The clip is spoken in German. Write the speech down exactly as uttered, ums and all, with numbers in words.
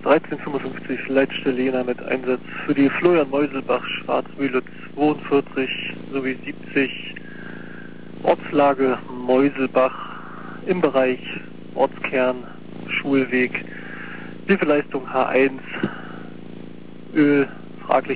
dreizehn fünfundfünfzig Leitstelle Jena mit Einsatz für die Florian Meuselbach Schwarzmühle zweiundvierzig sowie siebzig, Ortslage Meuselbach im Bereich Ortskern, Schulweg, Hilfeleistung H eins, Öl fraglich.